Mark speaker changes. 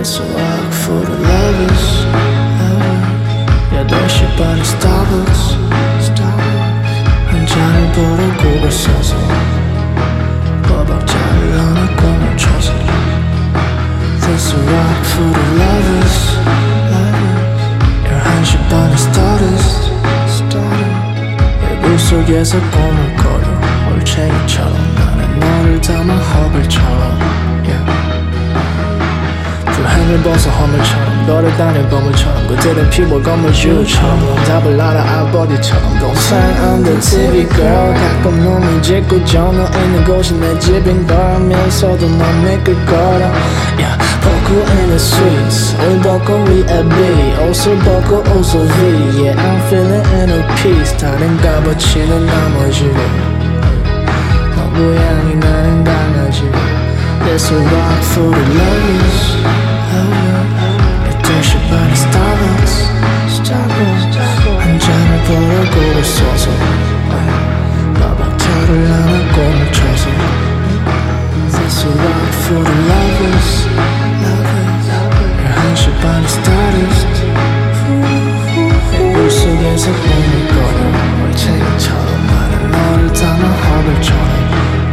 Speaker 1: It's a rock for the lovers. 8시 반에 Starbucks. 한 잔을 벌어 곡을 써서 버벅자를 하나 꽁을 쳐서 It's a rock for the lovers. 11시 반에 Stardust. 물 속에서 꿈을 꿔요. 올챙이처럼 나는 너를 담아 허블처럼 불행을 벗어 허물처럼 너를 따는 거물처럼 그들은 피부 거물주처럼 답을 알아 아버지처럼 Don't turn on the TV girl 가끔 놈이 짓고 전화 있는 곳이 내 집인 거라면서도 넌 믿을 거라 벗고 in the streets 옷 벗고 위에 B 옷을 벗고 옷을 V Yeah I'm feeling inner peace 다른 값어치는 나머지 너무 향이 나는 강아지 It's a rock for the lovers 8시 반에 Starbucks 한 잔을 벌어 곡을 써서 마박타를 하나 꽁을 쳐서 It's a rock for the lovers 11시 반에 Stardust 물속에서 꿈을 꿔요 올챙이처럼 나는 너를 담아 허블처럼